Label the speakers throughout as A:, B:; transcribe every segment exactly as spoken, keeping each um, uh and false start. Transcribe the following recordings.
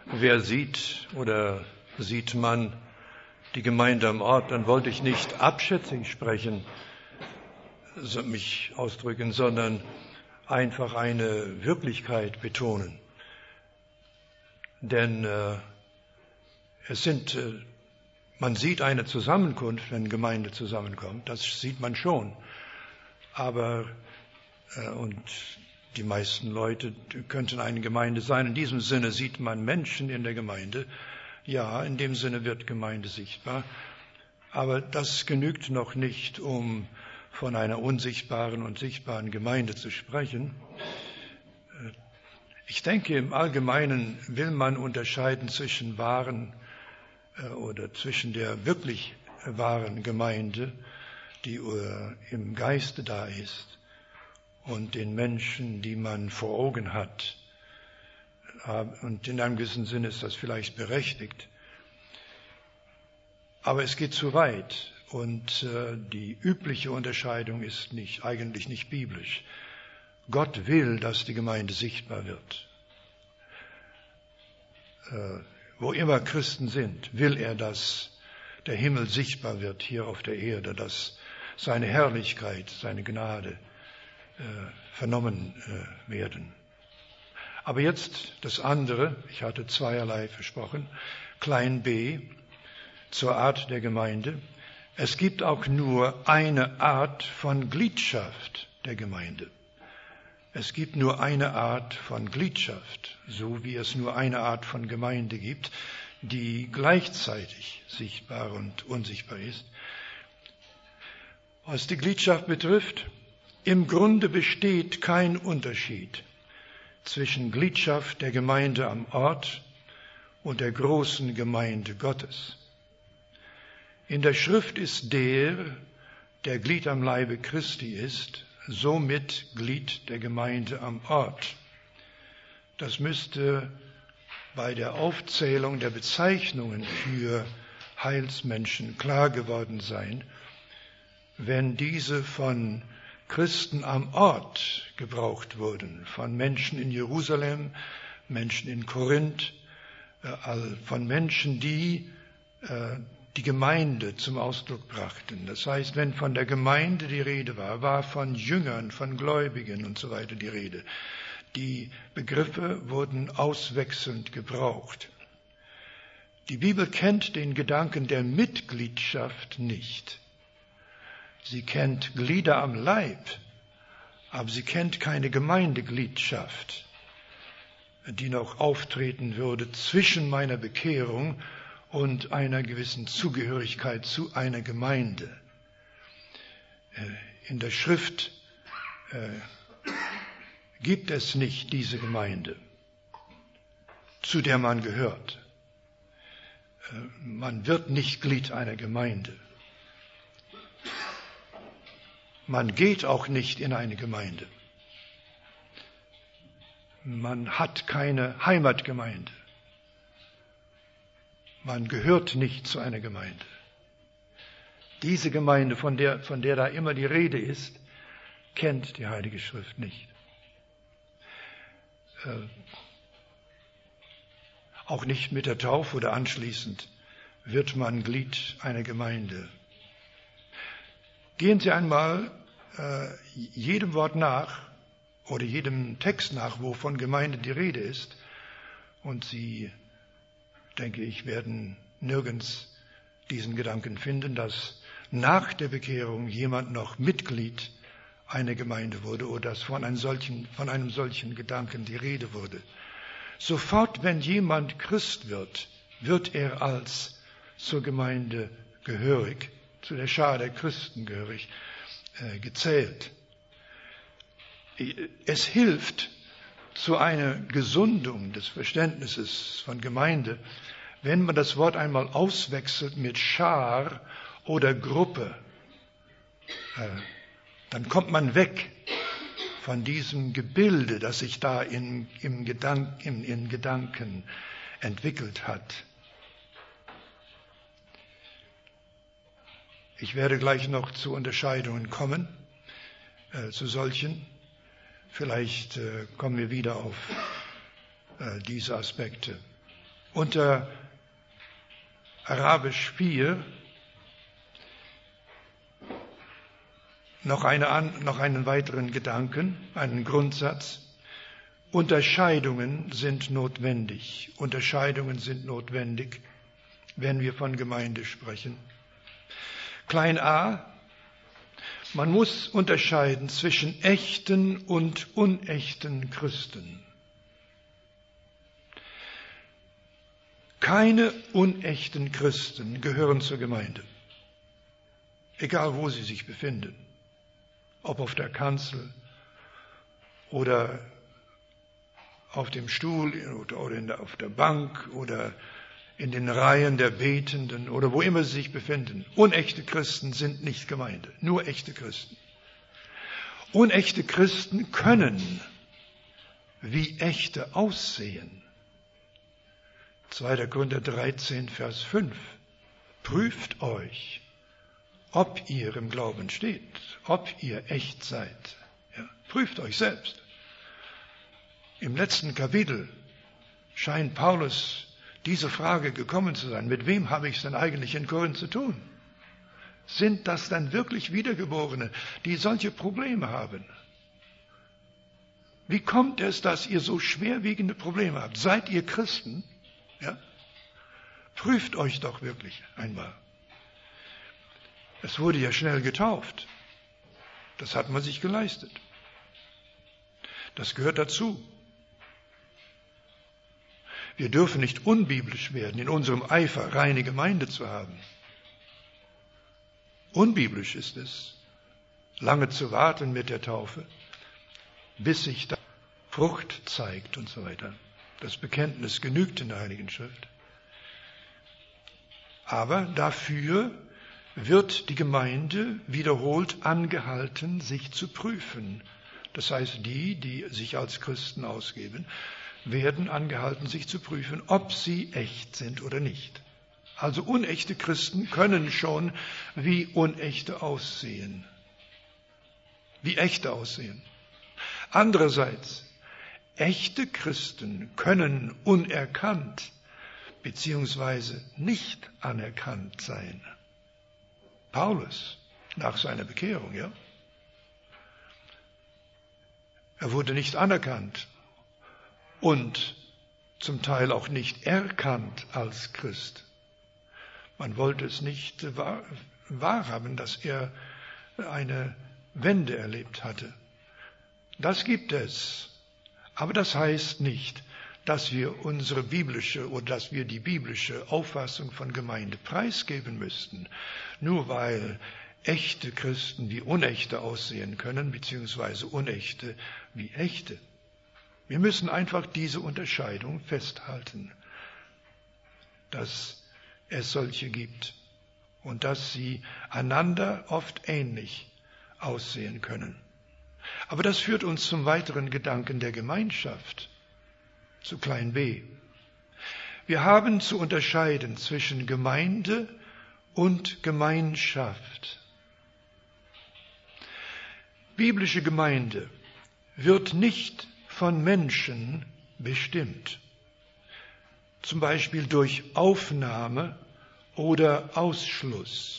A: wer sieht oder sieht man die Gemeinde am Ort, dann wollte ich nicht abschätzig sprechen, mich ausdrücken, sondern einfach eine Wirklichkeit betonen. Denn äh, es sind, äh, man sieht eine Zusammenkunft, wenn Gemeinde zusammenkommt, das sieht man schon. Aber, äh, und die meisten Leute könnten eine Gemeinde sein. In diesem Sinne sieht man Menschen in der Gemeinde. Ja, in dem Sinne wird Gemeinde sichtbar. Aber das genügt noch nicht, um von einer unsichtbaren und sichtbaren Gemeinde zu sprechen. Ich denke, im Allgemeinen will man unterscheiden zwischen wahren äh, oder zwischen der wirklich wahren Gemeinde, die äh, im Geiste da ist, und den Menschen, die man vor Augen hat. Und in einem gewissen Sinne ist das vielleicht berechtigt. Aber es geht zu weit. Und äh, die übliche Unterscheidung ist nicht, eigentlich nicht biblisch. Gott will, dass die Gemeinde sichtbar wird. Äh, wo immer Christen sind, will er, dass der Himmel sichtbar wird hier auf der Erde, dass seine Herrlichkeit, seine Gnade vernommen werden. Aber jetzt das andere, ich hatte zweierlei versprochen, klein b, zur Art der Gemeinde. Es gibt auch nur eine Art von Gliedschaft der Gemeinde. Es gibt nur eine Art von Gliedschaft, so wie es nur eine Art von Gemeinde gibt, die gleichzeitig sichtbar und unsichtbar ist. Was die Gliedschaft betrifft, im Grunde besteht kein Unterschied zwischen Gliedschaft der Gemeinde am Ort und der großen Gemeinde Gottes. In der Schrift ist der, der Glied am Leibe Christi ist, somit Glied der Gemeinde am Ort. Das müsste bei der Aufzählung der Bezeichnungen für Heilsmenschen klar geworden sein, wenn diese von Christen am Ort gebraucht wurden, von Menschen in Jerusalem, Menschen in Korinth, von Menschen, die die Gemeinde zum Ausdruck brachten. Das heißt, wenn von der Gemeinde die Rede war, war von Jüngern, von Gläubigen und so weiter die Rede. Die Begriffe wurden auswechselnd gebraucht. Die Bibel kennt den Gedanken der Mitgliedschaft nicht. Sie kennt Glieder am Leib, aber sie kennt keine Gemeindegliedschaft, die noch auftreten würde zwischen meiner Bekehrung und einer gewissen Zugehörigkeit zu einer Gemeinde. In der Schrift äh, gibt es nicht diese Gemeinde, zu der man gehört. Äh, man wird nicht Glied einer Gemeinde. Man geht auch nicht in eine Gemeinde. Man hat keine Heimatgemeinde. Man gehört nicht zu einer Gemeinde. Diese Gemeinde, von der, von der da immer die Rede ist, kennt die Heilige Schrift nicht. Äh, auch nicht mit der Taufe oder anschließend wird man Glied einer Gemeinde. Gehen Sie einmal äh, jedem Wort nach oder jedem Text nach, wo von Gemeinde die Rede ist, und Sie, denke ich, werden nirgends diesen Gedanken finden, dass nach der Bekehrung jemand noch Mitglied einer Gemeinde wurde oder dass von einem solchen, von einem solchen Gedanken die Rede wurde. Sofort, wenn jemand Christ wird, wird er als zur Gemeinde gehörig, zu der Schar der Christen gehörig, äh, gezählt. Es hilft zu einer Gesundung des Verständnisses von Gemeinde, wenn man das Wort einmal auswechselt mit Schar oder Gruppe. Äh, dann kommt man weg von diesem Gebilde, das sich da in, im Gedank, in, in Gedanken entwickelt hat. Ich werde gleich noch zu Unterscheidungen kommen, äh, zu solchen. Vielleicht äh, kommen wir wieder auf äh, diese Aspekte. unter Arabisch vier noch, eine, noch einen weiteren Gedanken, einen Grundsatz. Unterscheidungen sind notwendig. Unterscheidungen sind notwendig, wenn wir von Gemeinde sprechen. Klein a, man muss unterscheiden zwischen echten und unechten Christen. Keine unechten Christen gehören zur Gemeinde, egal wo sie sich befinden, ob auf der Kanzel oder auf dem Stuhl oder in der, auf der Bank oder in den Reihen der Betenden oder wo immer sie sich befinden. Unechte Christen sind nicht Gemeinde, nur echte Christen. Unechte Christen können wie echte aussehen. zweiter Korinther dreizehn, Vers fünf. Prüft euch, ob ihr im Glauben steht, ob ihr echt seid. Ja, prüft euch selbst. Im letzten Kapitel scheint Paulus diese Frage gekommen zu sein. Mit wem habe ich es denn eigentlich in Korinth zu tun? Sind das dann wirklich Wiedergeborene, die solche Probleme haben? Wie kommt es, dass ihr so schwerwiegende Probleme habt? Seid ihr Christen? Ja? Prüft euch doch wirklich einmal. Es wurde ja schnell getauft. Das hat man sich geleistet. Das gehört dazu. Wir dürfen nicht unbiblisch werden, in unserem Eifer reine Gemeinde zu haben. Unbiblisch ist es, lange zu warten mit der Taufe, bis sich da Frucht zeigt und so weiter. Das Bekenntnis genügt in der Heiligen Schrift. Aber dafür wird die Gemeinde wiederholt angehalten, sich zu prüfen. Das heißt, die, die sich als Christen ausgeben, werden angehalten, sich zu prüfen, ob sie echt sind oder nicht. Also unechte Christen können schon wie unechte aussehen, wie echte aussehen. Andererseits, echte Christen können unerkannt beziehungsweise nicht anerkannt sein. Paulus, nach seiner Bekehrung, ja. Er wurde nicht anerkannt und zum Teil auch nicht erkannt als Christ. Man wollte es nicht wahr, wahrhaben, dass er eine Wende erlebt hatte. Das gibt es. Aber das heißt nicht, dass wir unsere biblische oder dass wir die biblische Auffassung von Gemeinde preisgeben müssten, nur weil echte Christen wie unechte aussehen können, beziehungsweise unechte wie echte. Wir müssen einfach diese Unterscheidung festhalten, dass es solche gibt und dass sie einander oft ähnlich aussehen können. Aber das führt uns zum weiteren Gedanken der Gemeinschaft, zu klein b. Wir haben zu unterscheiden zwischen Gemeinde und Gemeinschaft. Biblische Gemeinde wird nicht von Menschen bestimmt, zum Beispiel durch Aufnahme oder Ausschluss.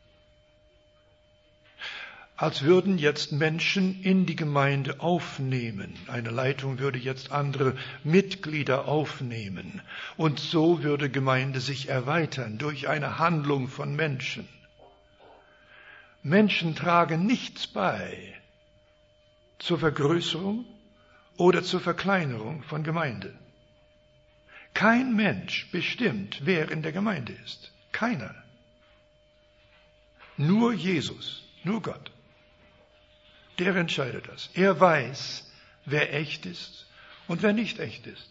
A: Als würden jetzt Menschen in die Gemeinde aufnehmen. Eine Leitung würde jetzt andere Mitglieder aufnehmen. Und so würde Gemeinde sich erweitern durch eine Handlung von Menschen. Menschen tragen nichts bei zur Vergrößerung oder zur Verkleinerung von Gemeinde. Kein Mensch bestimmt, wer in der Gemeinde ist. Keiner. Nur Jesus, nur Gott. Der entscheidet das. Er weiß, wer echt ist und wer nicht echt ist.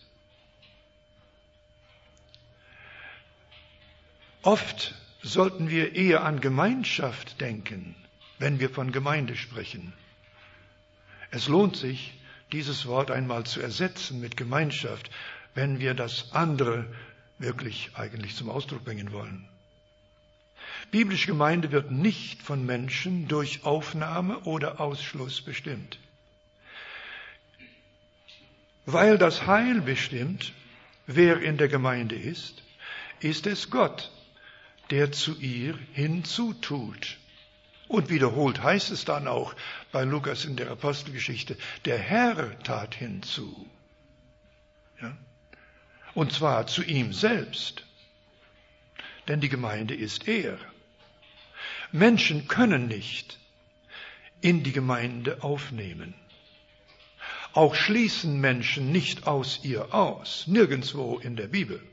A: Oft sollten wir eher an Gemeinschaft denken, wenn wir von Gemeinde sprechen. Es lohnt sich, dieses Wort einmal zu ersetzen mit Gemeinschaft, wenn wir das andere wirklich eigentlich zum Ausdruck bringen wollen. Biblische Gemeinde wird nicht von Menschen durch Aufnahme oder Ausschluss bestimmt. Weil das Heil bestimmt, wer in der Gemeinde ist, ist es Gott, der zu ihr hinzutut. Und wiederholt heißt es dann auch bei Lukas in der Apostelgeschichte, der Herr tat hinzu. Ja? Und zwar zu ihm selbst. Denn die Gemeinde ist er. Menschen können nicht in die Gemeinde aufnehmen. Auch schließen Menschen nicht aus ihr aus, nirgendwo in der Bibel.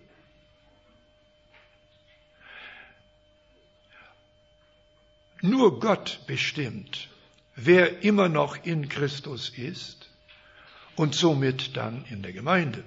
A: Nur Gott bestimmt, wer immer noch in Christus ist und somit dann in der Gemeinde.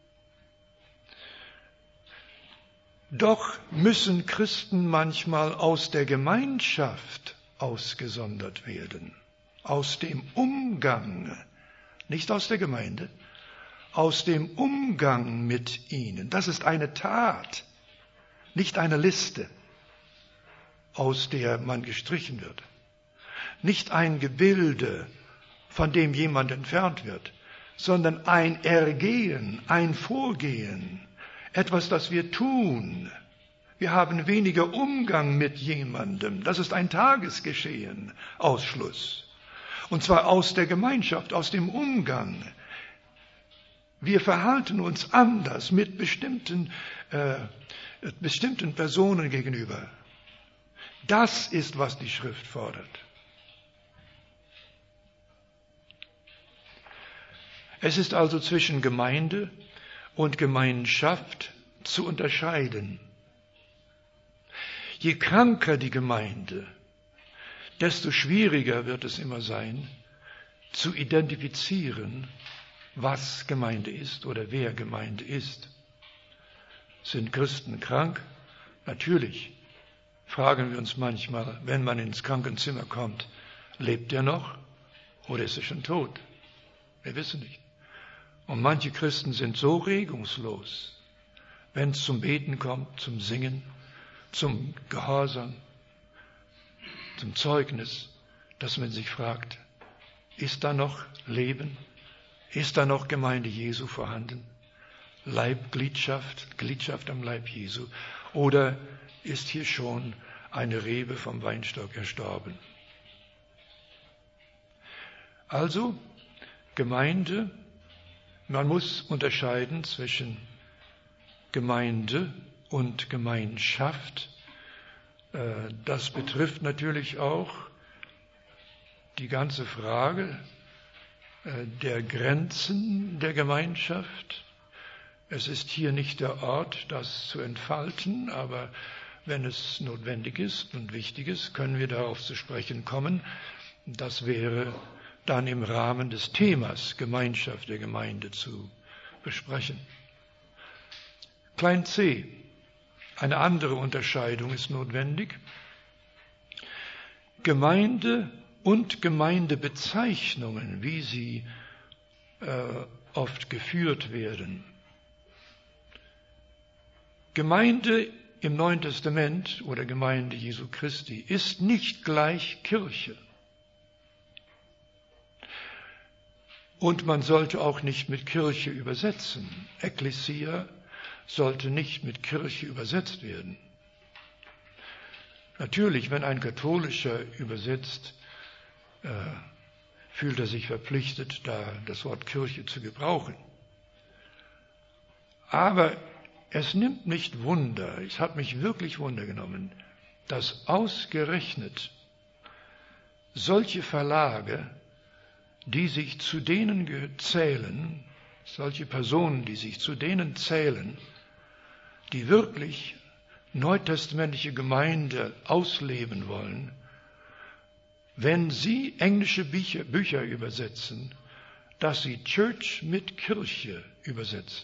A: Doch müssen Christen manchmal aus der Gemeinschaft ausgesondert werden, aus dem Umgang, nicht aus der Gemeinde, aus dem Umgang mit ihnen. Das ist eine Tat, nicht eine Liste, aus der man gestrichen wird. Nicht ein Gebilde, von dem jemand entfernt wird, sondern ein Ergehen, ein Vorgehen, etwas, das wir tun. Wir haben weniger Umgang mit jemandem. Das ist ein Tagesgeschehen, Ausschluss. Und zwar aus der Gemeinschaft, aus dem Umgang. Wir verhalten uns anders mit bestimmten, äh, bestimmten Personen gegenüber. Das ist, was die Schrift fordert. Es ist also zwischen Gemeinde und Gemeinschaft zu unterscheiden. Je kranker die Gemeinde, desto schwieriger wird es immer sein, zu identifizieren, was Gemeinde ist oder wer Gemeinde ist. Sind Christen krank? Natürlich. Fragen wir uns manchmal, wenn man ins Krankenzimmer kommt, lebt er noch oder ist er schon tot? Wir wissen nicht. Und manche Christen sind so regungslos, wenn es zum Beten kommt, zum Singen, zum Gehorsam, zum Zeugnis, dass man sich fragt, ist da noch Leben? Ist da noch Gemeinde Jesu vorhanden? Leibgliedschaft, Gliedschaft am Leib Jesu? Oder ist hier schon eine Rebe vom Weinstock erstorben? Also, Gemeinde, man muss unterscheiden zwischen Gemeinde und Gemeinschaft. Das betrifft natürlich auch die ganze Frage der Grenzen der Gemeinschaft. Es ist hier nicht der Ort, das zu entfalten, aber wenn es notwendig ist und wichtig ist, können wir darauf zu sprechen kommen. Das wäre dann im Rahmen des Themas Gemeinschaft der Gemeinde zu besprechen. Klein c. Eine andere Unterscheidung ist notwendig. Gemeinde und Gemeindebezeichnungen, wie sie äh, oft geführt werden. Gemeinde im Neuen Testament oder Gemeinde Jesu Christi ist nicht gleich Kirche. Und man sollte auch nicht mit Kirche übersetzen. Ekklesia sollte nicht mit Kirche übersetzt werden. Natürlich, wenn ein Katholischer übersetzt, äh, fühlt er sich verpflichtet, da das Wort Kirche zu gebrauchen. Aber es nimmt nicht Wunder, es hat mich wirklich Wunder genommen, dass ausgerechnet solche Verlage, die sich zu denen zählen, solche Personen, die sich zu denen zählen, die wirklich neutestamentliche Gemeinde ausleben wollen, wenn sie englische Bücher, Bücher übersetzen, dass sie Church mit Kirche übersetzen.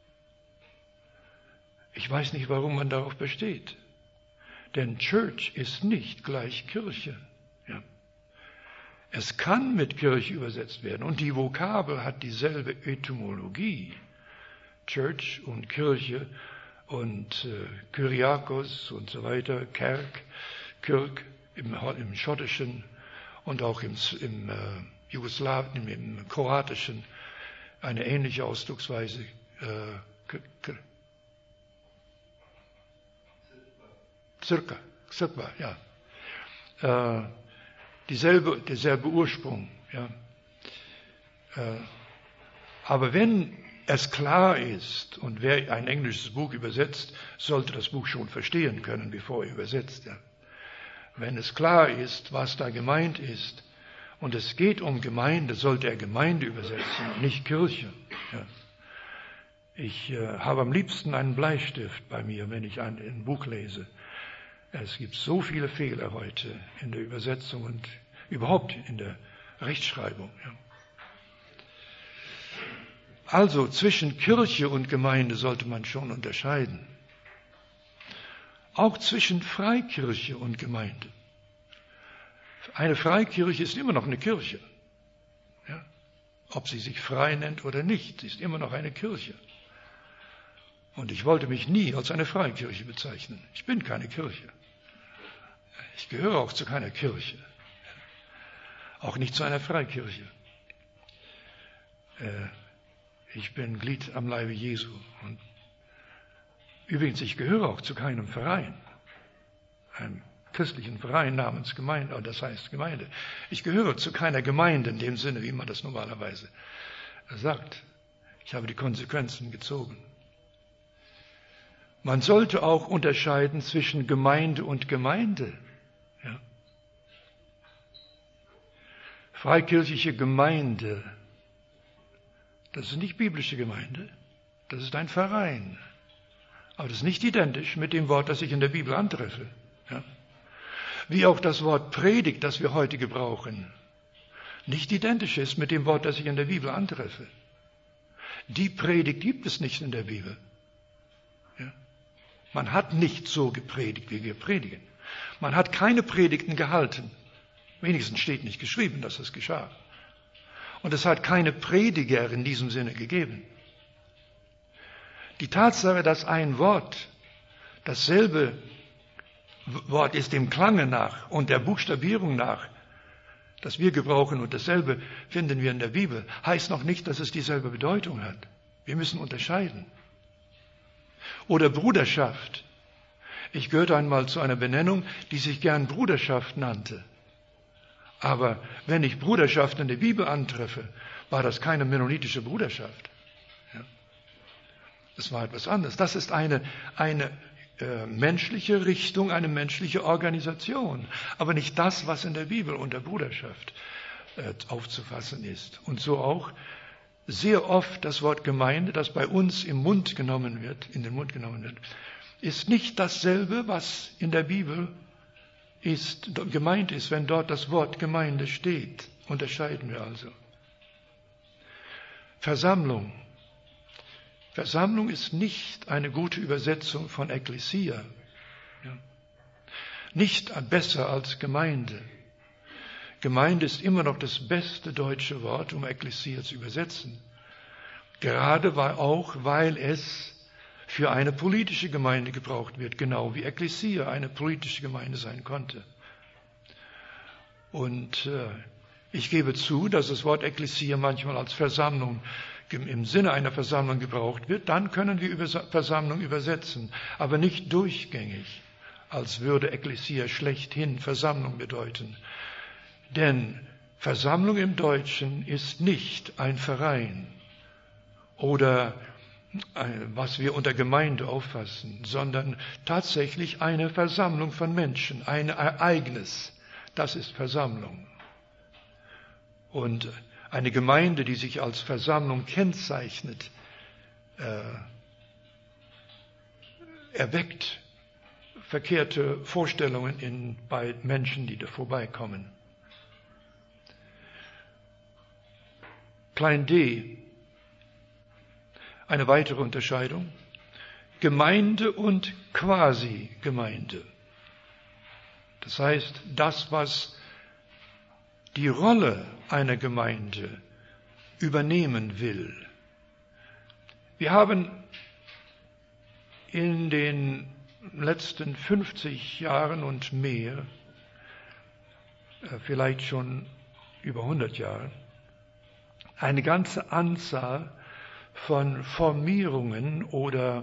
A: Ich weiß nicht, warum man darauf besteht. Denn Church ist nicht gleich Kirche. Ja. Es kann mit Kirche übersetzt werden und die Vokabel hat dieselbe Etymologie. Church und Kirche und äh, Kyriakos und so weiter, Kerk, Kirk im, im Schottischen und auch im, im äh, Jugoslawien, im, im Kroatischen eine ähnliche Ausdrucksweise. Äh, Circa, circa, ja. Äh, dieselbe, derselbe Ursprung, ja. Äh, aber wenn es klar ist, und wer ein englisches Buch übersetzt, sollte das Buch schon verstehen können, bevor er übersetzt, ja. Wenn es klar ist, was da gemeint ist, und es geht um Gemeinde, sollte er Gemeinde übersetzen, nicht Kirche. Ja. Ich äh, habe am liebsten einen Bleistift bei mir, wenn ich ein, ein Buch lese. Es gibt so viele Fehler heute in der Übersetzung und überhaupt in der Rechtschreibung. Ja. Also zwischen Kirche und Gemeinde sollte man schon unterscheiden. Auch zwischen Freikirche und Gemeinde. Eine Freikirche ist immer noch eine Kirche. Ja? Ob sie sich frei nennt oder nicht, sie ist immer noch eine Kirche. Und ich wollte mich nie als eine Freikirche bezeichnen. Ich bin keine Kirche. Ich gehöre auch zu keiner Kirche. Auch nicht zu einer Freikirche. Ich bin Glied am Leibe Jesu. Und übrigens, ich gehöre auch zu keinem Verein. Einem christlichen Verein namens Gemeinde, das heißt Gemeinde. Ich gehöre zu keiner Gemeinde in dem Sinne, wie man das normalerweise sagt. Ich habe die Konsequenzen gezogen. Man sollte auch unterscheiden zwischen Gemeinde und Gemeinde. Ja. Freikirchliche Gemeinde, das ist nicht biblische Gemeinde, das ist ein Verein. Aber das ist nicht identisch mit dem Wort, das ich in der Bibel antreffe. Ja. Wie auch das Wort Predigt, das wir heute gebrauchen, nicht identisch ist mit dem Wort, das ich in der Bibel antreffe. Die Predigt gibt es nicht in der Bibel. Ja. Man hat nicht so gepredigt, wie wir predigen. Man hat keine Predigten gehalten. Wenigstens steht nicht geschrieben, dass das geschah. Und es hat keine Prediger in diesem Sinne gegeben. Die Tatsache, dass ein Wort dasselbe Wort ist dem Klange nach und der Buchstabierung nach, das wir gebrauchen und dasselbe finden wir in der Bibel, heißt noch nicht, dass es dieselbe Bedeutung hat. Wir müssen unterscheiden. Oder Bruderschaft. Ich gehörte einmal zu einer Benennung, die sich gern Bruderschaft nannte. Aber wenn ich Bruderschaft in der Bibel antreffe, war das keine mennonitische Bruderschaft. Ja. Das war etwas anderes. Das ist eine, eine äh, menschliche Richtung, eine menschliche Organisation. Aber nicht das, was in der Bibel unter Bruderschaft äh, aufzufassen ist. Und so auch sehr oft das Wort Gemeinde, das bei uns im Mund genommen wird, in den Mund genommen wird, ist nicht dasselbe, was in der Bibel ist, gemeint ist, wenn dort das Wort Gemeinde steht. Unterscheiden wir also. Versammlung. Versammlung ist nicht eine gute Übersetzung von Ekklesia. Ja. Nicht besser als Gemeinde. Gemeinde ist immer noch das beste deutsche Wort, um Ekklesia zu übersetzen. Gerade weil auch, weil es für eine politische Gemeinde gebraucht wird, genau wie Ekklesia eine politische Gemeinde sein konnte. Und äh, ich gebe zu, dass das Wort Ekklesia manchmal als Versammlung im Sinne einer Versammlung gebraucht wird. Dann können wir über Versammlung übersetzen, aber nicht durchgängig, als würde Ekklesia schlechthin Versammlung bedeuten. Denn Versammlung im Deutschen ist nicht ein Verein oder was wir unter Gemeinde auffassen, sondern tatsächlich eine Versammlung von Menschen, ein Ereignis. Das ist Versammlung. Und eine Gemeinde, die sich als Versammlung kennzeichnet, äh, erweckt verkehrte Vorstellungen in, bei Menschen, die da vorbeikommen. Klein d. Eine weitere Unterscheidung. Gemeinde und Quasi-Gemeinde. Das heißt, das, was die Rolle einer Gemeinde übernehmen will. Wir haben in den letzten fünfzig Jahren und mehr, vielleicht schon über hundert Jahre, eine ganze Anzahl von Formierungen oder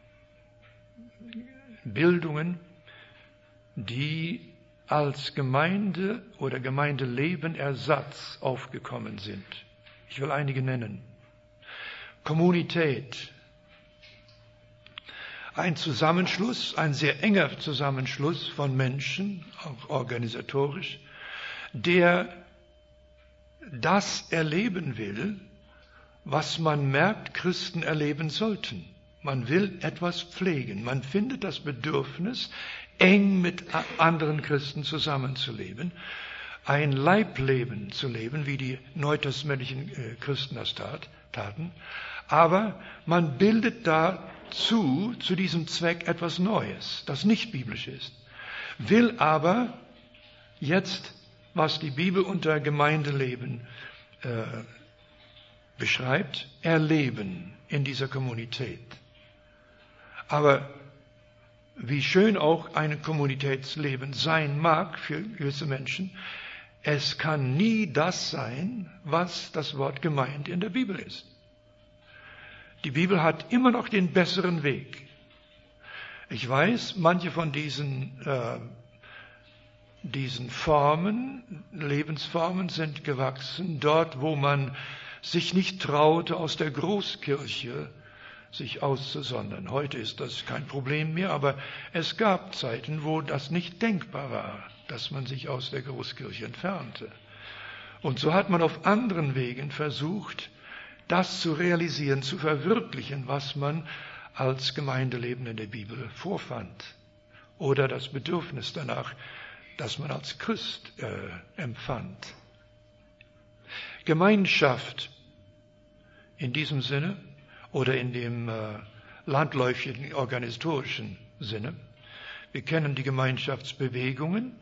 A: Bildungen, die als Gemeinde oder Gemeindeleben Ersatz aufgekommen sind. Ich will einige nennen. Kommunität. Ein Zusammenschluss, ein sehr enger Zusammenschluss von Menschen, auch organisatorisch, der das erleben will, was man merkt, Christen erleben sollten. Man will etwas pflegen. Man findet das Bedürfnis, eng mit anderen Christen zusammenzuleben, ein Leibleben zu leben, wie die neutestamentlichen Christen das tat, taten. Aber man bildet dazu, zu diesem Zweck etwas Neues, das nicht biblisch ist, will aber jetzt, was die Bibel unter Gemeindeleben äh, beschreibt, erleben in dieser Kommunität. Aber wie schön auch ein Kommunitätsleben sein mag für gewisse Menschen, es kann nie das sein, was das Wort Gemeinde in der Bibel ist. Die Bibel hat immer noch den besseren Weg. Ich weiß, manche von diesen, äh, diesen Formen, Lebensformen sind gewachsen, dort, wo man sich nicht traute, aus der Großkirche sich auszusondern. Heute ist das kein Problem mehr, aber es gab Zeiten, wo das nicht denkbar war, dass man sich aus der Großkirche entfernte. Und so hat man auf anderen Wegen versucht, das zu realisieren, zu verwirklichen, was man als Gemeindeleben in der Bibel vorfand. Oder das Bedürfnis danach, das man als Christ äh, empfand. Gemeinschaft in diesem Sinne oder in dem äh, landläufigen organisatorischen Sinne. Wir kennen die Gemeinschaftsbewegungen.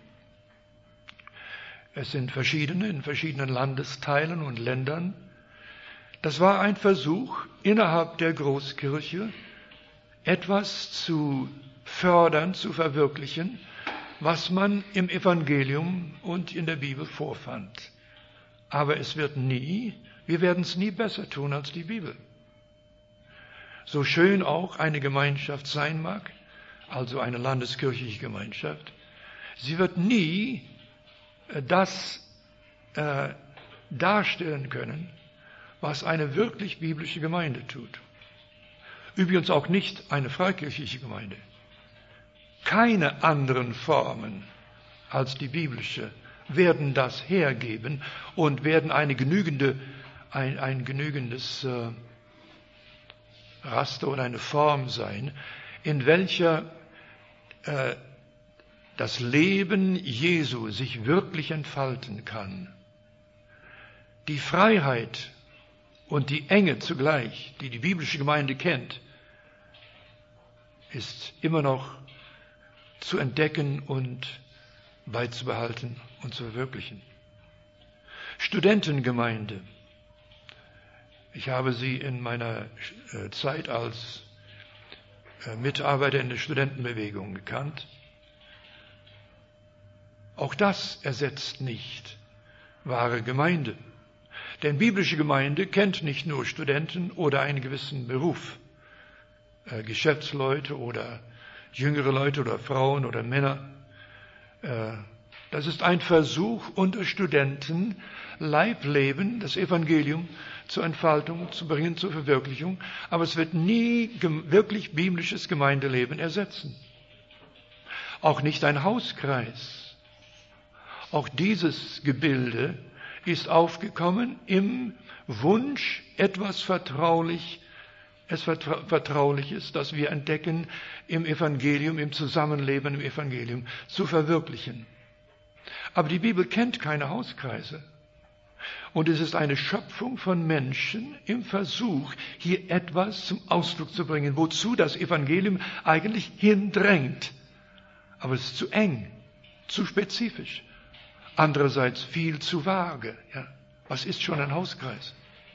A: Es sind verschiedene in verschiedenen Landesteilen und Ländern. Das war ein Versuch, innerhalb der Großkirche etwas zu fördern, zu verwirklichen, was man im Evangelium und in der Bibel vorfand. Aber es wird nie, wir werden es nie besser tun als die Bibel. So schön auch eine Gemeinschaft sein mag, also eine landeskirchliche Gemeinschaft, sie wird nie das äh, darstellen können, was eine wirklich biblische Gemeinde tut. Übrigens auch nicht eine freikirchliche Gemeinde. Keine anderen Formen als die biblische werden das hergeben und werden eine genügende, ein, ein genügendes äh, Raster oder eine Form sein, in welcher äh, das Leben Jesu sich wirklich entfalten kann. Die Freiheit und die Enge zugleich, die die biblische Gemeinde kennt, ist immer noch zu entdecken und beizubehalten und zu verwirklichen. Studentengemeinde. Ich habe sie in meiner Zeit als Mitarbeiter in der Studentenbewegung gekannt. Auch das ersetzt nicht wahre Gemeinde. Denn biblische Gemeinde kennt nicht nur Studenten oder einen gewissen Beruf, äh, Geschäftsleute oder jüngere Leute oder Frauen oder Männer. Äh, das ist ein Versuch, unter Studenten Leibleben, das Evangelium zur Entfaltung zu bringen, zur Verwirklichung. Aber es wird nie gem- wirklich biblisches Gemeindeleben ersetzen. Auch nicht ein Hauskreis. Auch dieses Gebilde ist aufgekommen im Wunsch, etwas vertraulich, es vertra- Vertrauliches, das wir entdecken im Evangelium, im Zusammenleben im Evangelium, zu verwirklichen. Aber die Bibel kennt keine Hauskreise. Und es ist eine Schöpfung von Menschen im Versuch, hier etwas zum Ausdruck zu bringen, wozu das Evangelium eigentlich hindrängt. Aber es ist zu eng, zu spezifisch. Andererseits viel zu vage. Ja. Was ist schon ein Hauskreis?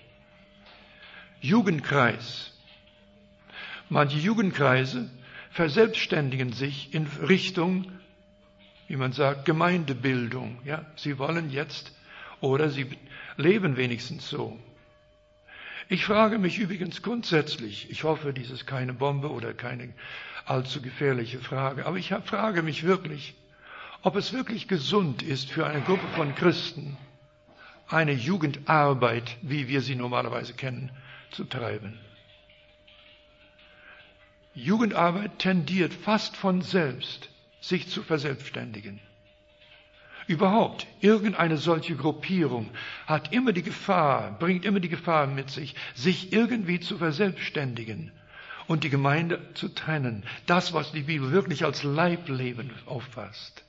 A: Jugendkreis. Manche Jugendkreise verselbstständigen sich in Richtung, wie man sagt, Gemeindebildung. Ja. Sie wollen jetzt, oder sie leben wenigstens so. Ich frage mich übrigens grundsätzlich, ich hoffe, dies ist keine Bombe oder keine allzu gefährliche Frage, aber ich frage mich wirklich, ob es wirklich gesund ist für eine Gruppe von Christen, eine Jugendarbeit, wie wir sie normalerweise kennen, zu treiben. Jugendarbeit tendiert fast von selbst, sich zu verselbstständigen. Überhaupt, irgendeine solche Gruppierung hat immer die Gefahr, bringt immer die Gefahr mit sich, sich irgendwie zu verselbstständigen und die Gemeinde zu trennen. Das, was die Bibel wirklich als Leibleben auffasst.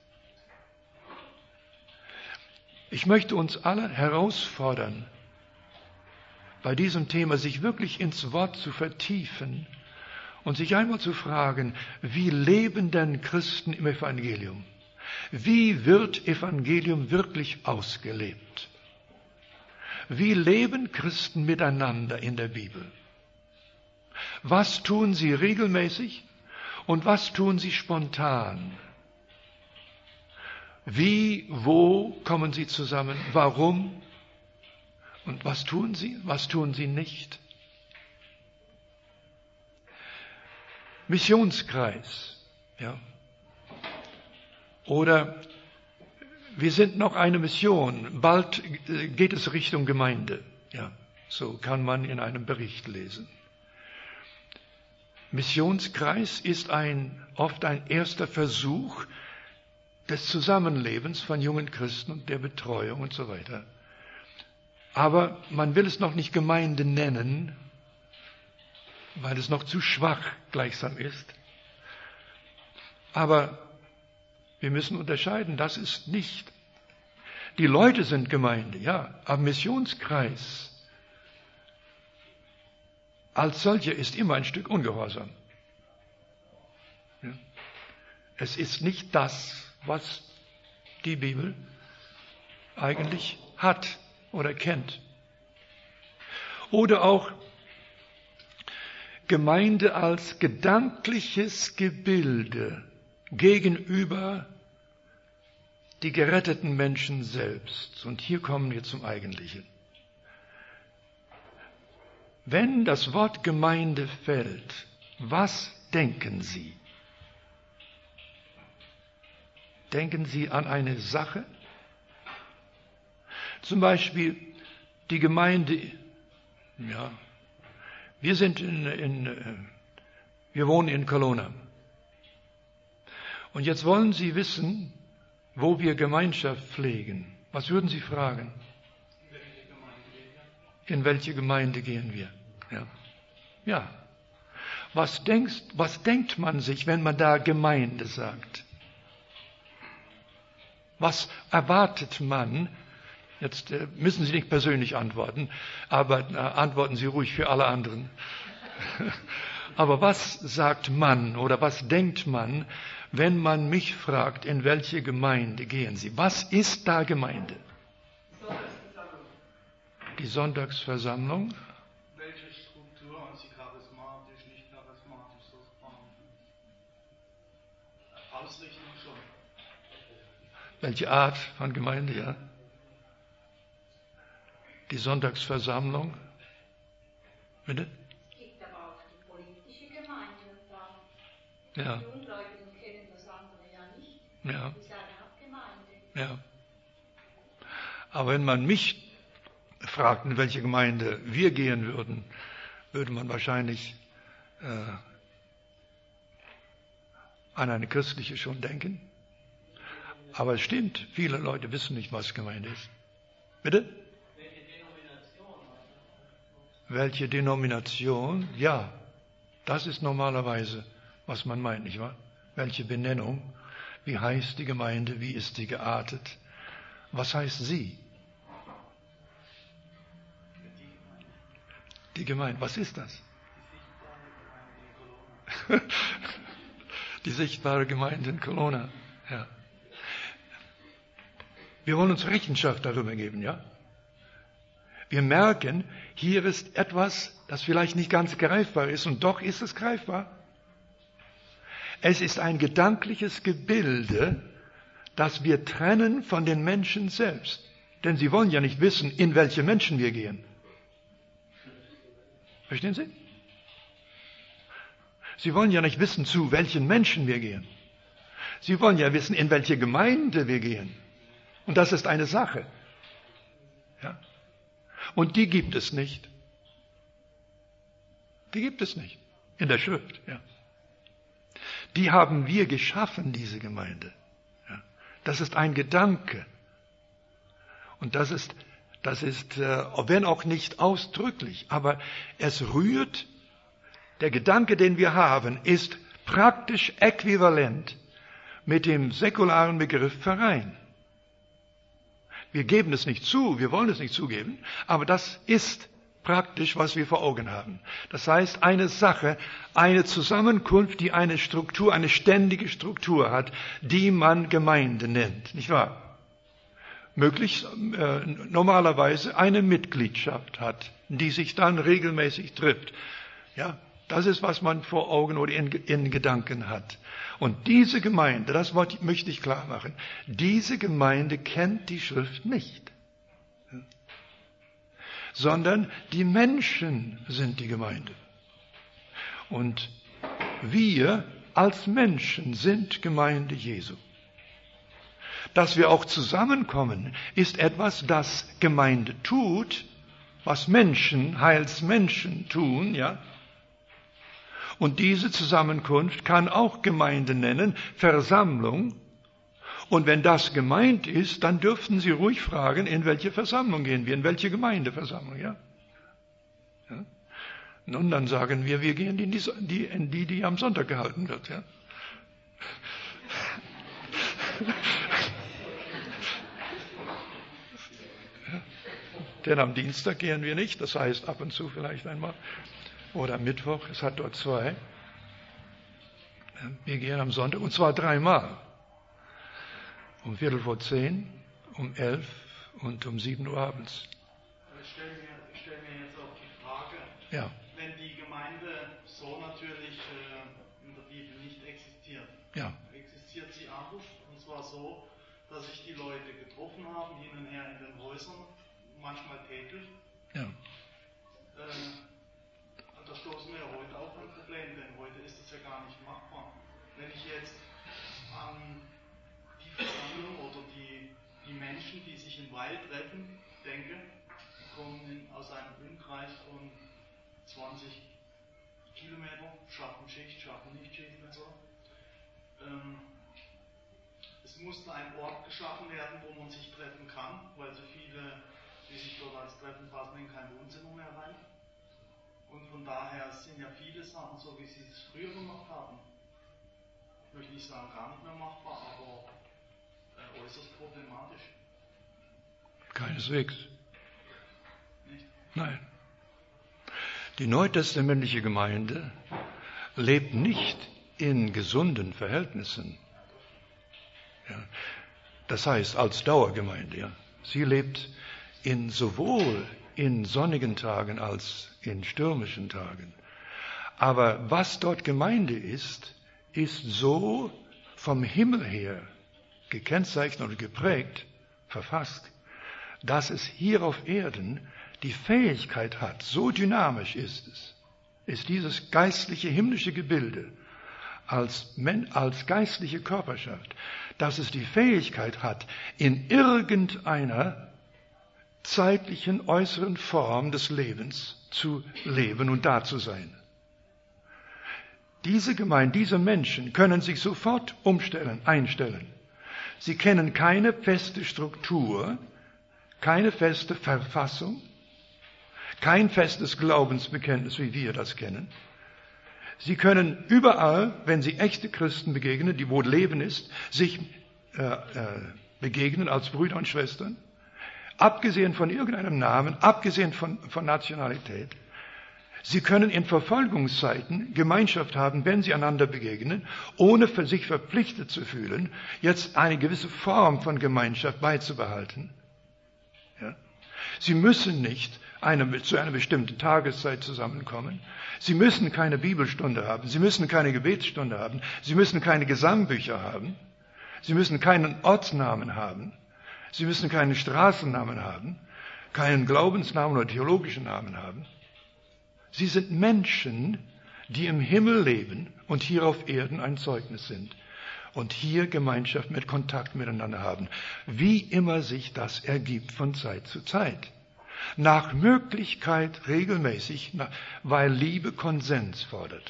A: Ich möchte uns alle herausfordern, bei diesem Thema sich wirklich ins Wort zu vertiefen und sich einmal zu fragen, wie leben denn Christen im Evangelium? Wie wird Evangelium wirklich ausgelebt? Wie leben Christen miteinander in der Bibel? Was tun sie regelmäßig und was tun sie spontan? Wie, wo kommen sie zusammen? Warum? Und was tun sie? Was tun sie nicht? Missionskreis, ja. Oder wir sind noch eine Mission. Bald geht es Richtung Gemeinde. Ja, so kann man in einem Bericht lesen. Missionskreis ist ein, oft ein erster Versuch des Zusammenlebens von jungen Christen und der Betreuung und so weiter. Aber man will es noch nicht Gemeinde nennen, weil es noch zu schwach gleichsam ist. Aber wir müssen unterscheiden, das ist nicht. Die Leute sind Gemeinde, ja, aber Missionskreis als solcher ist immer ein Stück ungehorsam. Ja. Es ist nicht das, was die Bibel eigentlich hat oder kennt. Oder auch Gemeinde als gedankliches Gebilde gegenüber die geretteten Menschen selbst. Und hier kommen wir zum Eigentlichen. Wenn das Wort Gemeinde fällt, was denken Sie? Denken Sie an eine Sache? Zum Beispiel die Gemeinde, ja, wir sind in, in wir wohnen in Kelowna. Und jetzt wollen Sie wissen, wo wir Gemeinschaft pflegen. Was würden Sie fragen? In welche Gemeinde gehen wir? Ja. Ja. Was denkst, was denkt man sich, wenn man da Gemeinde sagt? Was erwartet man? Jetzt äh, müssen Sie nicht persönlich antworten, aber äh, antworten Sie ruhig für alle anderen. Aber was sagt man oder was denkt man, wenn man mich fragt, in welche Gemeinde gehen Sie? Was ist da Gemeinde? Die Sonntagsversammlung.
B: Welche Struktur haben Sie charismatisch, nicht charismatisch, so Ausrichtung schon?
A: Welche Art von Gemeinde, ja? Die Sonntagsversammlung. Bitte?
C: Es gibt aber auch die politische Gemeinde. Da
A: Ja.
C: die Ungläubigen kennen das andere ja nicht.
A: Ja.
C: Das ist eine Art Gemeinde.
A: Ja. Aber wenn man mich fragt, in welche Gemeinde wir gehen würden, würde man wahrscheinlich äh, an eine christliche schon denken. Aber es stimmt, viele Leute wissen nicht, was Gemeinde ist. Bitte? Welche Denomination? Ja, das ist normalerweise, was man meint, nicht wahr? Welche Benennung? Wie heißt die Gemeinde? Wie ist sie geartet? Was heißt sie? Die Gemeinde, was ist das? Die sichtbare Gemeinde in Kelowna. Ja. Wir wollen uns Rechenschaft darüber geben, ja? Wir merken, hier ist etwas, das vielleicht nicht ganz greifbar ist, und doch ist es greifbar. Es ist ein gedankliches Gebilde, das wir trennen von den Menschen selbst. Denn sie wollen ja nicht wissen, in welche Menschen wir gehen. Verstehen Sie? Sie wollen ja nicht wissen, zu welchen Menschen wir gehen. Sie wollen ja wissen, in welche Gemeinde wir gehen. Und das ist eine Sache. Ja? Und die gibt es nicht. Die gibt es nicht in der Schrift. Ja. Die haben wir geschaffen, diese Gemeinde. Ja. Das ist ein Gedanke. Und das ist, das ist, äh, wenn auch nicht ausdrücklich, aber es rührt, der Gedanke, den wir haben, ist praktisch äquivalent mit dem säkularen Begriff Verein. Wir geben es nicht zu, wir wollen es nicht zugeben, aber das ist praktisch, was wir vor Augen haben. Das heißt, eine Sache, eine Zusammenkunft, die eine Struktur, eine ständige Struktur hat, die man Gemeinde nennt, nicht wahr? Möglichst äh, normalerweise eine Mitgliedschaft hat, die sich dann regelmäßig trifft. Ja, das ist, was man vor Augen oder in, in Gedanken hat. Und diese Gemeinde, das möchte ich klar machen, diese Gemeinde kennt die Schrift nicht. Sondern die Menschen sind die Gemeinde. Und wir als Menschen sind Gemeinde Jesu. Dass wir auch zusammenkommen, ist etwas, das Gemeinde tut, was Menschen, Heilsmenschen tun, ja. Und diese Zusammenkunft kann auch Gemeinde nennen, Versammlung. Und wenn das gemeint ist, dann dürften Sie ruhig fragen, in welche Versammlung gehen wir, in welche Gemeindeversammlung, ja? Ja? Nun, dann sagen wir, wir gehen in die, die, in die, die am Sonntag gehalten wird, ja? Ja? Denn am Dienstag gehen wir nicht, das heißt ab und zu vielleicht einmal, oder am Mittwoch, es hat dort zwei. Wir gehen am Sonntag, und zwar dreimal. Um Viertel vor zehn, um elf und um sieben Uhr abends.
B: Ich stelle mir, ich stelle mir jetzt auch die Frage,
A: ja.
B: Wenn die Gemeinde so natürlich äh, in der Bibel nicht existiert,
A: ja.
B: existiert sie anders, und zwar so, dass sich die Leute getroffen haben, hin und her in den Häusern, manchmal täglich.
A: Ja.
B: Äh, und da stoßen wir ja heute auch ein Problem, denn heute ist es ja gar nicht machbar. Wenn ich jetzt an Versammlung oder die, die Menschen, die sich im Wald treffen, denke, kommen in, aus einem Umkreis von zwanzig Kilometer, schaffen Schicht, schaffen nicht Schicht und so. Ähm, es musste ein Ort geschaffen werden, wo man sich treffen kann, weil so viele, die sich dort als Treffen passen, in kein Wohnzimmer mehr rein. Und von daher sind ja viele Sachen, so wie sie es früher gemacht haben, ich möchte nicht sagen gar nicht mehr machbar, aber äußerst problematisch.
A: Keineswegs.
B: Nicht?
A: Nein. Die neutestamentliche Gemeinde lebt nicht in gesunden Verhältnissen. Ja. Das heißt, als Dauergemeinde. Ja. Sie lebt in sowohl in sonnigen Tagen als in stürmischen Tagen. Aber was dort Gemeinde ist, ist so vom Himmel her gekennzeichnet und geprägt, verfasst, dass es hier auf Erden die Fähigkeit hat, so dynamisch ist es, ist dieses geistliche himmlische Gebilde als, als geistliche Körperschaft, dass es die Fähigkeit hat, in irgendeiner zeitlichen äußeren Form des Lebens zu leben und da zu sein. Diese Gemeinde, diese Menschen können sich sofort umstellen, einstellen. Sie kennen keine feste Struktur, keine feste Verfassung, kein festes Glaubensbekenntnis, wie wir das kennen. Sie können überall, wenn sie echte Christen begegnen, die wo Leben ist, sich äh, äh, begegnen als Brüder und Schwestern, abgesehen von irgendeinem Namen, abgesehen von, von Nationalität. Sie können in Verfolgungszeiten Gemeinschaft haben, wenn sie einander begegnen, ohne für sich verpflichtet zu fühlen, jetzt eine gewisse Form von Gemeinschaft beizubehalten. Ja? Sie müssen nicht eine, zu einer bestimmten Tageszeit zusammenkommen. Sie müssen keine Bibelstunde haben. Sie müssen keine Gebetsstunde haben. Sie müssen keine Gesangbücher haben. Sie müssen keinen Ortsnamen haben. Sie müssen keinen Straßennamen haben, keinen Glaubensnamen oder theologischen Namen haben. Sie sind Menschen, die im Himmel leben und hier auf Erden ein Zeugnis sind und hier Gemeinschaft mit Kontakt miteinander haben, wie immer sich das ergibt von Zeit zu Zeit. Nach Möglichkeit regelmäßig, weil Liebe Konsens fordert.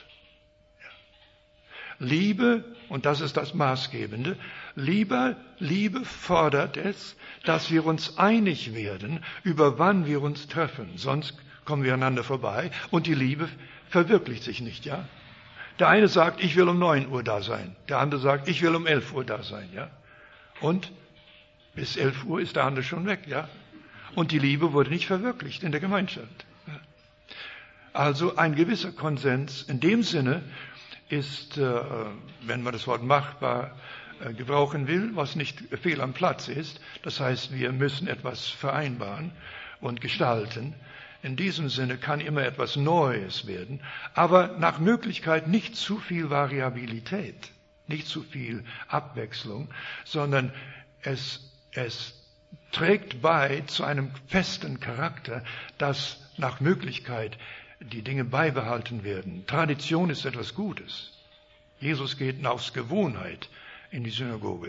A: Liebe, und das ist das Maßgebende, Liebe, Liebe fordert es, dass wir uns einig werden, über wann wir uns treffen. Sonst kommen wir einander vorbei und die Liebe verwirklicht sich nicht, ja? Der eine sagt, ich will um neun Uhr da sein. Der andere sagt, ich will um elf Uhr da sein, ja? Und bis elf Uhr ist der andere schon weg, ja? Und die Liebe wurde nicht verwirklicht in der Gemeinschaft. Also ein gewisser Konsens in dem Sinne ist, äh, wenn man das Wort machbar äh, gebrauchen will, was nicht fehl am Platz ist. Das heißt, wir müssen etwas vereinbaren und gestalten. In diesem Sinne kann immer etwas Neues werden, aber nach Möglichkeit nicht zu viel Variabilität, nicht zu viel Abwechslung, sondern es, es trägt bei zu einem festen Charakter, dass nach Möglichkeit die Dinge beibehalten werden. Tradition ist etwas Gutes. Jesus geht aus Gewohnheit in die Synagoge.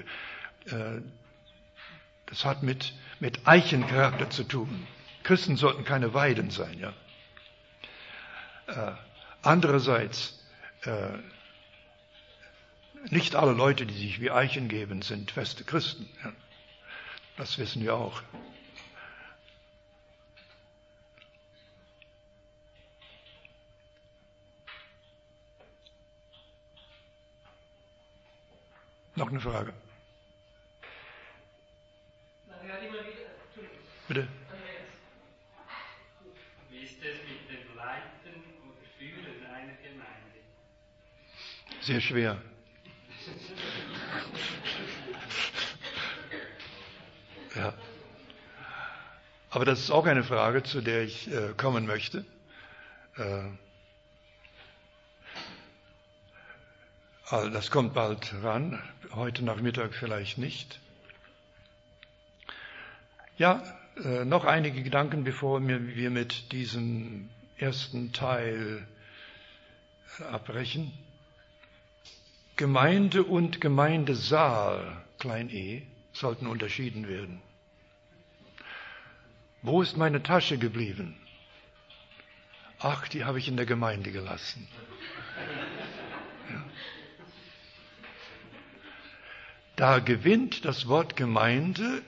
A: Das hat mit, mit Eichencharakter zu tun. Christen sollten keine Weiden sein, ja. Äh, andererseits, äh, nicht alle Leute, die sich wie Eichen geben, sind feste Christen. Ja. Das wissen wir auch. Noch eine Frage? Bitte.
D: Wie ist es mit dem Leiten oder Führen einer Gemeinde?
A: Sehr schwer. Ja. Aber das ist auch eine Frage, zu der ich äh, kommen möchte. Äh, also das kommt bald ran, heute Nachmittag vielleicht nicht. Ja, äh, noch einige Gedanken, bevor wir, wir mit diesem ersten Teil abbrechen. Gemeinde und Gemeindesaal, klein e, sollten unterschieden werden. Wo ist meine Tasche geblieben? Ach, die habe ich in der Gemeinde gelassen. Ja. Da gewinnt das Wort Gemeinde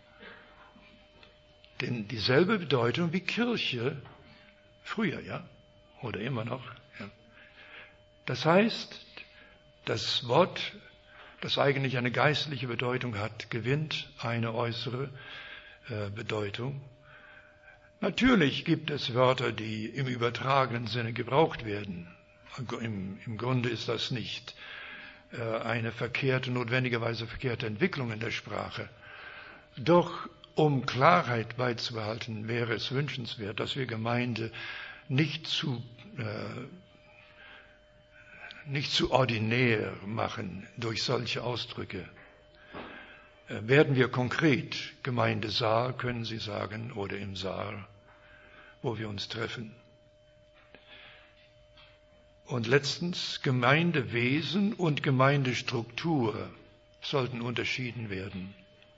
A: denn dieselbe Bedeutung wie Kirche früher, ja, oder immer noch. Ja. Das heißt, das Wort, das eigentlich eine geistliche Bedeutung hat, gewinnt eine äußere äh, Bedeutung. Natürlich gibt es Wörter, die im übertragenen Sinne gebraucht werden. Im, im Grunde ist das nicht äh, eine verkehrte, notwendigerweise verkehrte Entwicklung in der Sprache. Doch um Klarheit beizubehalten, wäre es wünschenswert, dass wir Gemeinde nicht zu, äh, nicht zu ordinär machen durch solche Ausdrücke. Äh, werden wir konkret, Gemeindesaal, können Sie sagen, oder im Saal, wo wir uns treffen. Und letztens, Gemeindewesen und Gemeindestruktur sollten unterschieden werden.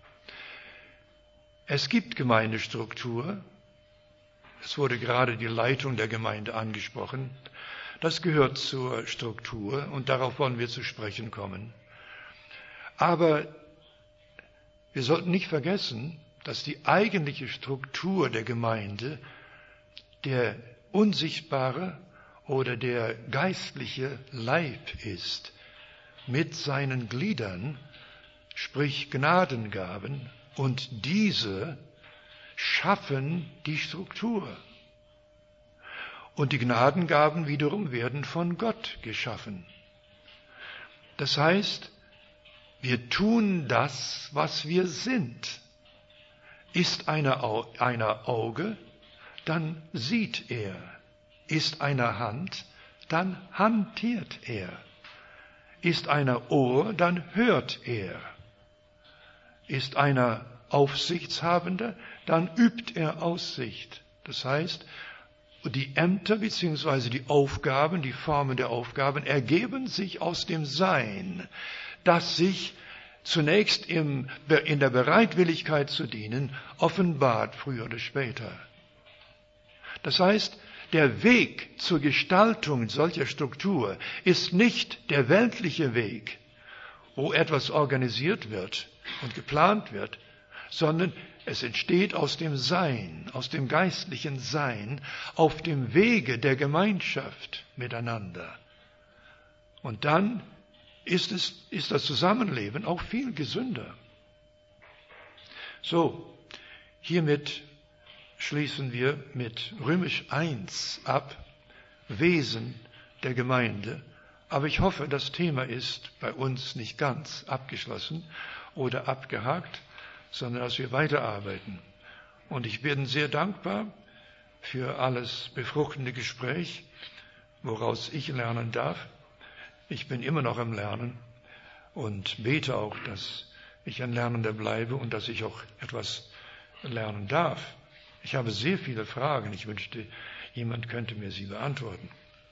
A: Es gibt Gemeindestruktur. Es wurde gerade die Leitung der Gemeinde angesprochen. Das gehört zur Struktur und darauf wollen wir zu sprechen kommen. Aber wir sollten nicht vergessen, dass die eigentliche Struktur der Gemeinde der unsichtbare oder der geistliche Leib ist, mit seinen Gliedern, sprich Gnadengaben, und diese schaffen die Struktur. Und die Gnadengaben wiederum werden von Gott geschaffen. Das heißt, wir tun das, was wir sind. Ist einer, einer Auge, dann sieht er. Ist einer Hand, dann hantiert er. Ist einer Ohr, dann hört er. Ist einer Aufsichtshabender, dann übt er Aussicht. Das heißt, Und die Ämter bzw. die Aufgaben, die Formen der Aufgaben ergeben sich aus dem Sein, das sich zunächst im, in der Bereitwilligkeit zu dienen offenbart, früher oder später. Das heißt, der Weg zur Gestaltung solcher Struktur ist nicht der weltliche Weg, wo etwas organisiert wird und geplant wird, sondern es entsteht aus dem Sein, aus dem geistlichen Sein, auf dem Wege der Gemeinschaft miteinander. Und dann ist es, ist das Zusammenleben auch viel gesünder. So, hiermit schließen wir mit Römisch eins ab, Wesen der Gemeinde. Aber ich hoffe, das Thema ist bei uns nicht ganz abgeschlossen oder abgehakt, sondern dass wir weiterarbeiten. Und ich bin sehr dankbar für alles befruchtende Gespräch, woraus ich lernen darf. Ich bin immer noch am Lernen und bete auch, dass ich ein Lernender bleibe und dass ich auch etwas lernen darf. Ich habe sehr viele Fragen. Ich wünschte, jemand könnte mir sie beantworten.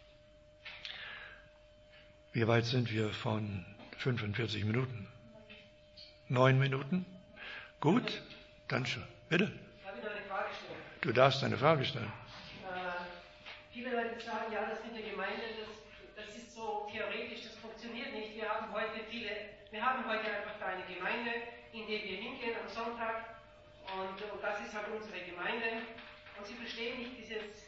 A: Wie weit sind wir von fünfundvierzig Minuten? Neun Minuten? Gut, dann schon. Bitte.
E: Darf ich noch eine Frage stellen?
A: Du darfst eine Frage stellen.
E: Äh, viele Leute sagen, ja, das mit der Gemeinde, das, das ist so theoretisch, das funktioniert nicht. Wir haben heute viele, wir haben heute einfach da eine Gemeinde, in die wir hingehen am Sonntag. Und, und das ist halt unsere Gemeinde. Und sie verstehen nicht dieses,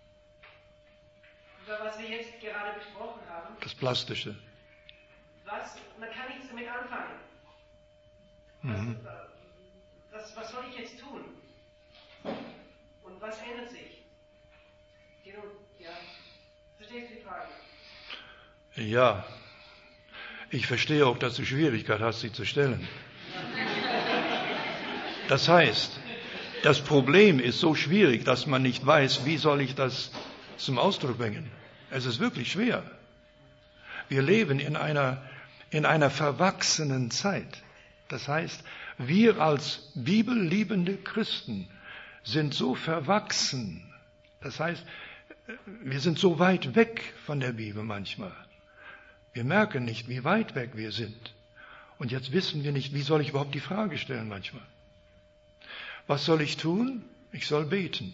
E: was wir jetzt gerade besprochen haben.
A: Das Plastische.
E: Was, man kann nichts damit anfangen.
A: Mhm.
E: Was, was, was soll ich jetzt tun? Und was ändert sich? Ja, verstehst du die Frage?
A: Ja, ich verstehe auch, dass du Schwierigkeit hast, sie zu stellen. Das heißt, das Problem ist so schwierig, dass man nicht weiß, wie soll ich das zum Ausdruck bringen. Es ist wirklich schwer. Wir leben in einer, in einer verwachsenen Zeit. Das heißt, wir als bibelliebende Christen sind so verwachsen. Das heißt, wir sind so weit weg von der Bibel manchmal. Wir merken nicht, wie weit weg wir sind. Und jetzt wissen wir nicht, wie soll ich überhaupt die Frage stellen manchmal. Was soll ich tun? Ich soll beten.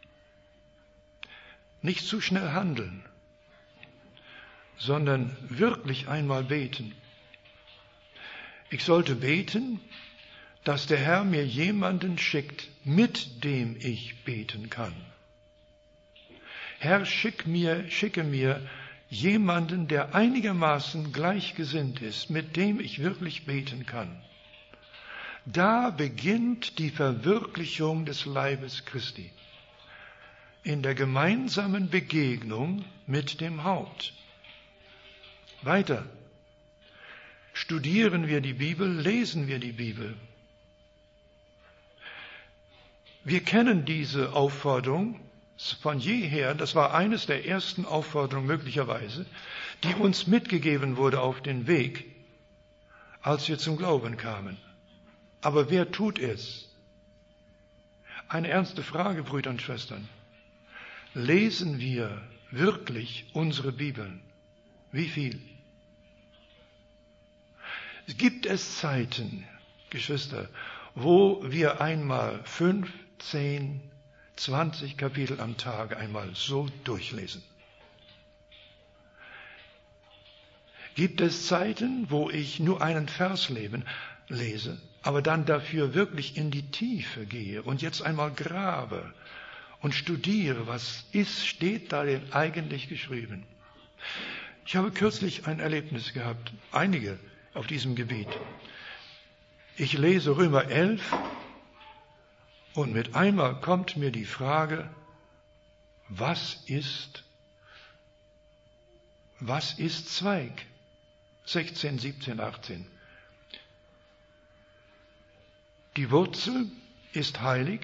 A: Nicht zu schnell handeln, sondern wirklich einmal beten. Ich sollte beten, dass der Herr mir jemanden schickt, mit dem ich beten kann. Herr, schick mir, schicke mir jemanden, der einigermaßen gleichgesinnt ist, mit dem ich wirklich beten kann. Da beginnt die Verwirklichung des Leibes Christi. In der gemeinsamen Begegnung mit dem Haupt. Weiter. Studieren wir die Bibel, lesen wir die Bibel. Wir kennen diese Aufforderung von jeher, das war eines der ersten Aufforderungen möglicherweise, die uns mitgegeben wurde auf den Weg, als wir zum Glauben kamen. Aber wer tut es? Eine ernste Frage, Brüder und Schwestern. Lesen wir wirklich unsere Bibeln? Wie viel? Gibt es Zeiten, Geschwister, wo wir einmal fünf, zehn, zwanzig Kapitel am Tag einmal so durchlesen? Gibt es Zeiten, wo ich nur einen Vers leben, lese, aber dann dafür wirklich in die Tiefe gehe und jetzt einmal grabe und studiere, was ist, steht da denn eigentlich geschrieben? Ich habe kürzlich ein Erlebnis gehabt, einige auf diesem Gebiet. Ich lese Römer elf und mit einmal kommt mir die Frage, was ist, was ist Zweig? sechzehn, siebzehn, achtzehn. Die Wurzel ist heilig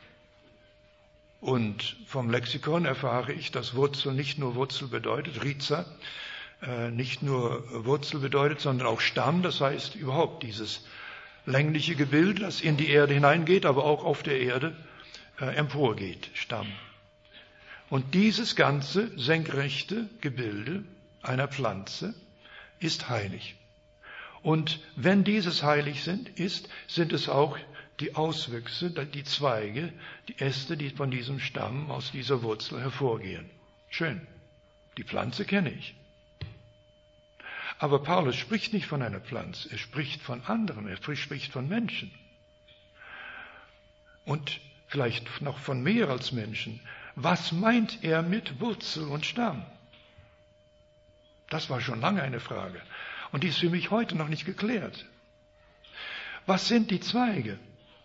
A: und vom Lexikon erfahre ich, dass Wurzel nicht nur Wurzel bedeutet, Riza, äh, nicht nur Wurzel bedeutet, sondern auch Stamm, das heißt überhaupt dieses längliche Gebilde, das in die Erde hineingeht, aber auch auf der Erde äh, emporgeht, Stamm. Und dieses ganze senkrechte Gebilde einer Pflanze ist heilig. Und wenn dieses heilig sind, ist, sind es auch die Auswüchse, die Zweige, die Äste, die von diesem Stamm, aus dieser Wurzel hervorgehen. Schön. Die Pflanze kenne ich. Aber Paulus spricht nicht von einer Pflanze, er spricht von anderem, er spricht von Menschen. Und vielleicht noch von mehr als Menschen. Was meint er mit Wurzel und Stamm? Das war schon lange eine Frage. Und die ist für mich heute noch nicht geklärt. Was sind die Zweige?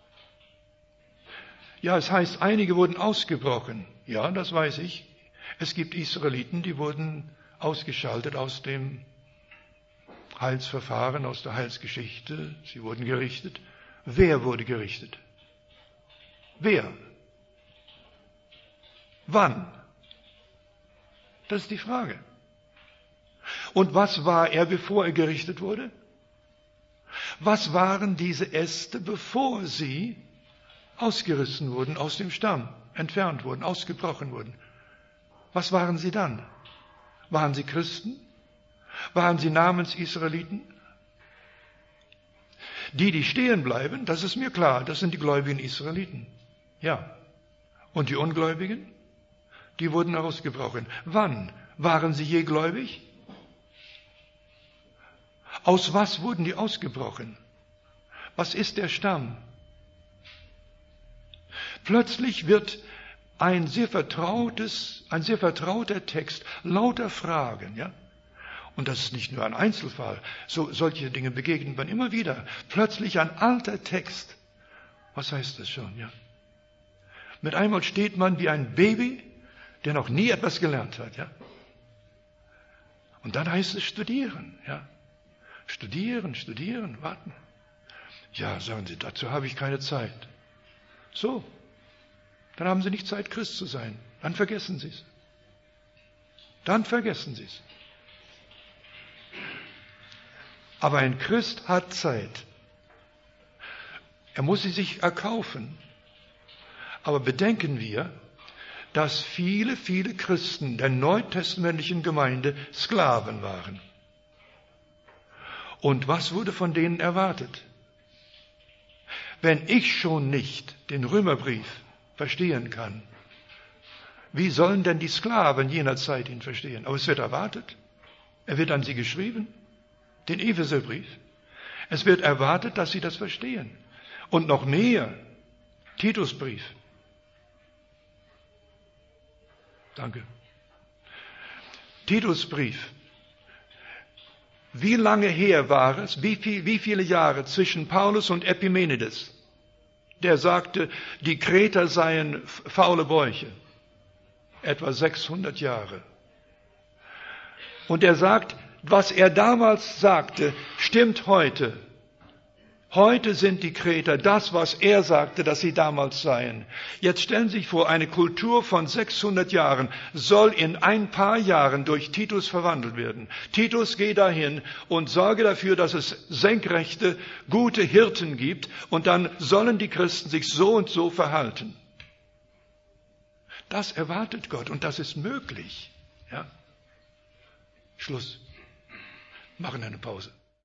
A: Ja, es heißt, einige wurden ausgebrochen. Ja, das weiß ich. Es gibt Israeliten, die wurden ausgeschaltet aus dem Heilsverfahren, aus der Heilsgeschichte. Sie wurden gerichtet. Wer wurde gerichtet? Wer? Wann? Das ist die Frage. Und was war er, bevor er gerichtet wurde? Was waren diese Äste, bevor sie ausgerissen wurden aus dem Stamm, entfernt wurden, ausgebrochen wurden? Was waren sie dann? Waren sie Christen? Waren sie Namens-Israeliten? Die, die stehen bleiben, das ist mir klar, das sind die gläubigen Israeliten. Ja. Und die Ungläubigen? Die wurden ausgebrochen. Wann? Waren sie je gläubig? Aus was wurden die ausgebrochen? Was ist der Stamm? Plötzlich wird ein sehr vertrautes, ein sehr vertrauter Text, lauter Fragen, ja? Und das ist nicht nur ein Einzelfall. So, solche Dinge begegnet man immer wieder. Plötzlich ein alter Text. Was heißt das schon, ja? Mit einmal steht man wie ein Baby, der noch nie etwas gelernt hat, ja? Und dann heißt es studieren, ja? Studieren, studieren, warten. Ja, sagen Sie, dazu habe ich keine Zeit. So, dann haben Sie nicht Zeit, Christ zu sein. Dann vergessen Sie es. Dann vergessen Sie es. Aber ein Christ hat Zeit. Er muss sie sich erkaufen. Aber bedenken wir, dass viele, viele Christen der neutestamentlichen Gemeinde Sklaven waren. Und was wurde von denen erwartet? Wenn ich schon nicht den Römerbrief verstehen kann, wie sollen denn die Sklaven jener Zeit ihn verstehen? Aber es wird erwartet. Er wird an sie geschrieben, den Epheserbrief. Es wird erwartet, dass sie das verstehen. Und noch mehr, Titusbrief. Danke. Titusbrief. Wie lange her war es, wie, viel, wie viele Jahre zwischen Paulus und Epimenides, der sagte, die Kreter seien faule Bäuche? Etwa sechshundert Jahre. Und er sagt, was er damals sagte, stimmt heute. Heute sind die Kreter das, was er sagte, dass sie damals seien. Jetzt stellen Sie sich vor, eine Kultur von sechshundert Jahren soll in ein paar Jahren durch Titus verwandelt werden. Titus, geh dahin und sorge dafür, dass es senkrechte, gute Hirten gibt und dann sollen die Christen sich so und so verhalten. Das erwartet Gott und das ist möglich. Ja? Schluss. Machen eine Pause.